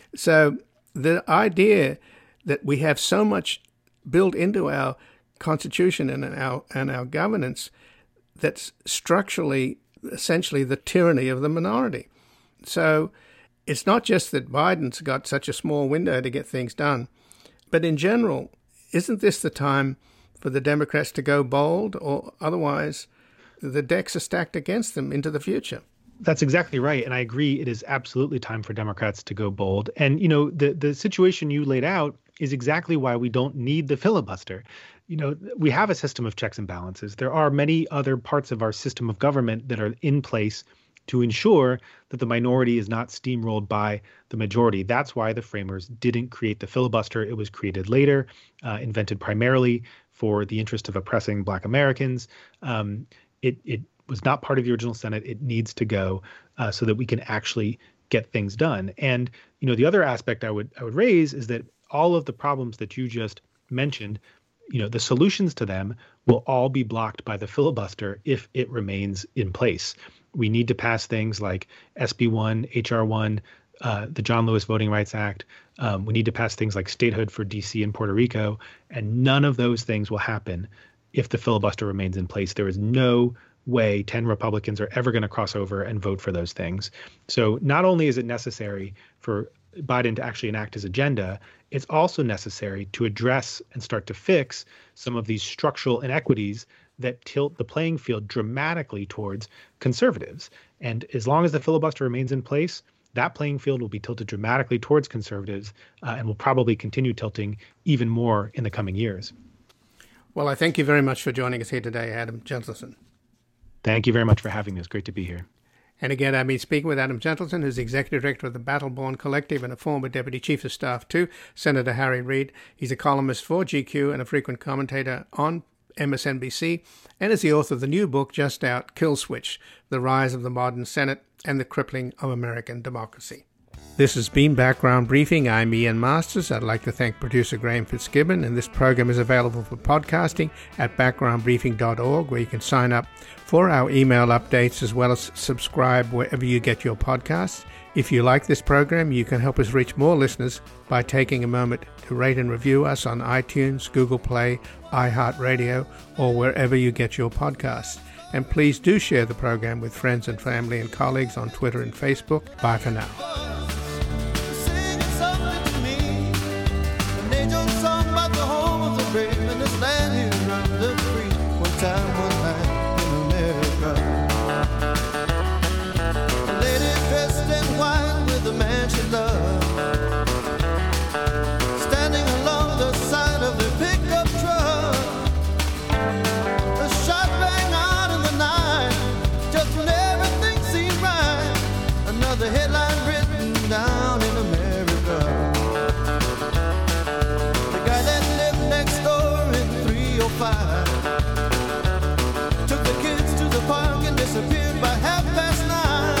So the idea that we have so much built into our Constitution and our and our governance that's structurally, essentially, the tyranny of the minority. So it's not just that Biden's got such a small window to get things done, but in general, isn't this the time for the Democrats to go bold, or otherwise the decks are stacked against them into the future? That's exactly right. And I agree. It is absolutely time for Democrats to go bold. And, you know, the, the situation you laid out is exactly why we don't need the filibuster. You know, we have a system of checks and balances. There are many other parts of our system of government that are in place to ensure that the minority is not steamrolled by the majority. That's why the framers didn't create the filibuster. It was created later, uh, invented primarily for the interest of oppressing Black Americans. Um, it, it was not part of the original Senate. It needs to go uh, so that we can actually get things done. And, you know, the other aspect I would I would raise is that all of the problems that you just mentioned, you know, the solutions to them will all be blocked by the filibuster if it remains in place. We need to pass things like S B one, H R one, uh, the John Lewis Voting Rights Act. Um, we need to pass things like statehood for D C and Puerto Rico. And none of those things will happen if the filibuster remains in place. There is no way ten Republicans are ever going to cross over and vote for those things. So not only is it necessary for Biden to actually enact his agenda, it's also necessary to address and start to fix some of these structural inequities that tilt the playing field dramatically towards conservatives. And as long as the filibuster remains in place, that playing field will be tilted dramatically towards conservatives uh, and will probably continue tilting even more in the coming years. Well, I thank you very much for joining us here today, Adam Gentleson. Thank you very much for having me. It's great to be here. And again, I've been speaking with Adam Gentleson, who's Executive Director of the Battleborn Collective and a former Deputy Chief of Staff to Senator Harry Reid. He's a columnist for G Q and a frequent commentator on M S N B C, and is the author of the new book just out, Kill Switch, The Rise of the Modern Senate and the Crippling of American Democracy. This has been Background Briefing. I'm Ian Masters. I'd like to thank producer Graham Fitzgibbon, and this program is available for podcasting at background briefing dot org, where you can sign up for our email updates as well as subscribe wherever you get your podcasts. If you like this program, you can help us reach more listeners by taking a moment to rate and review us on iTunes, Google Play, iHeartRadio, or wherever you get your podcasts. And please do share the program with friends and family and colleagues on Twitter and Facebook. Bye for now. Standing along the side of the pickup truck, a shot rang out in the night, just when everything seemed right. Another headline written down in America. The guy that lived next door in three oh five took the kids to the park and disappeared by half past nine.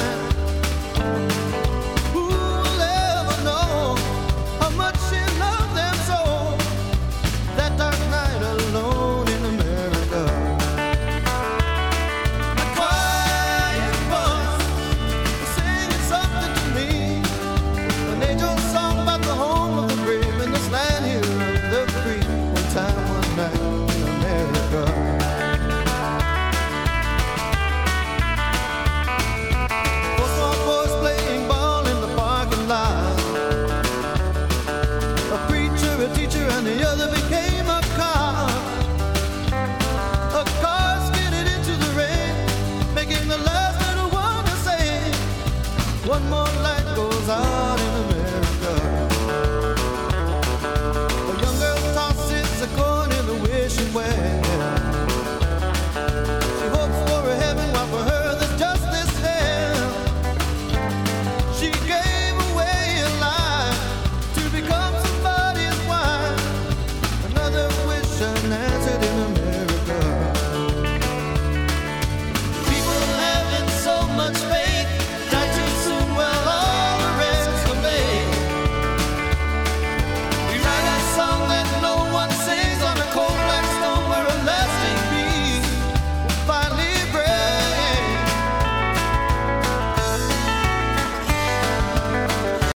One more